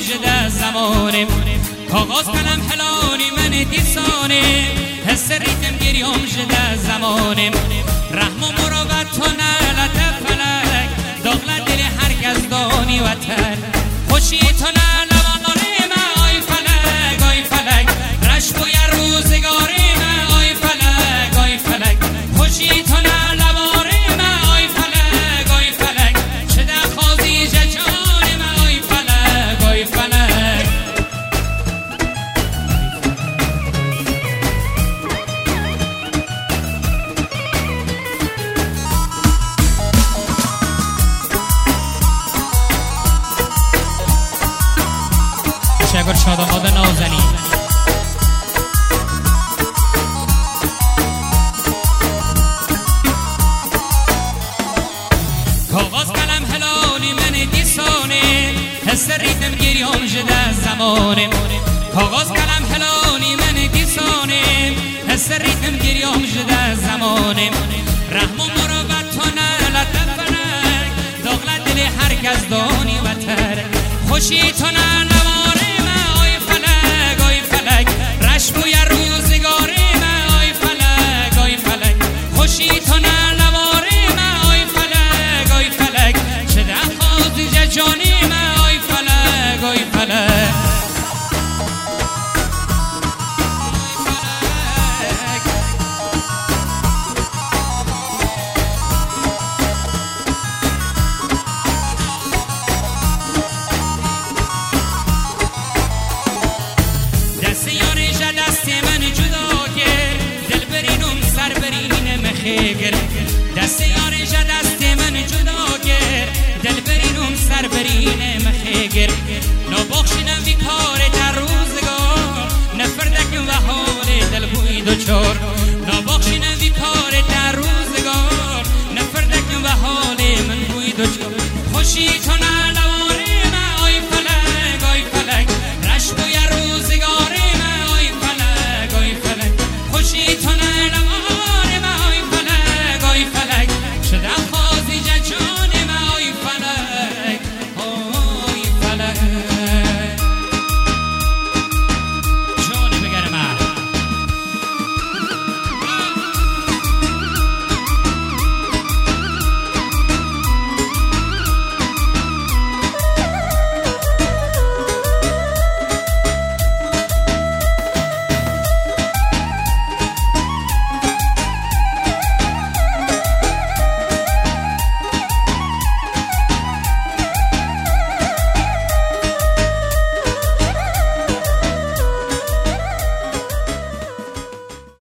جده زمانم کاغذ قلم حلانی من دیسانم حس ریتم گریام جده زمانم رحم و مروت تو نلت فلک داغل دل هر کس دانی وطن خوشی تو نلوانم آی فلک آی فلک رشک و یر روزگارم آی فلک آی فلک خوشی تو نلوانم آی فلک آی فلک چه خازی جانم آی فلک آی فلک شکر شاداماد نازنی کاغذ قلم حلالی من دیسانه حس ریتم گریام جده زمانه کاغذ قلم حلالی من دیسانه حس ریتم گریام جده زمانه رحم و مروت تو نلت فلک داغل دل هر کس دانی وطن خوشی تو نلوانم آی فلک آی فلک رشک و یر روزگارم آی فلک آی فلک خوشی تو نلوانم آی فلک آی فلک چه خازی جانیم آی فلک آی فلک دست من جدا کرد دل برینم سر برینم خیگر دست یارش دست من جدا کرد دل برینم سر برینم خیگر نبخشینم بیکار در روزگار نفردکم و حال دل بوی دوچار